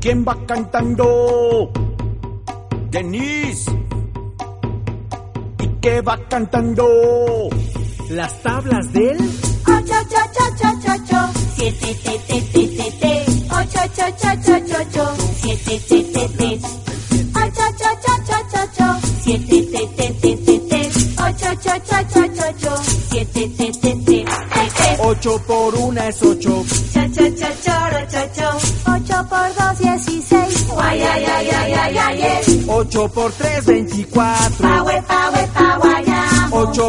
¿Quién va cantando? Denise. ¿Y qué va cantando? Las tablas del 8, 7, 8, 7, 7, 8 por 1 es 8. 8 por 2, 16. 8 por 3, 24. 8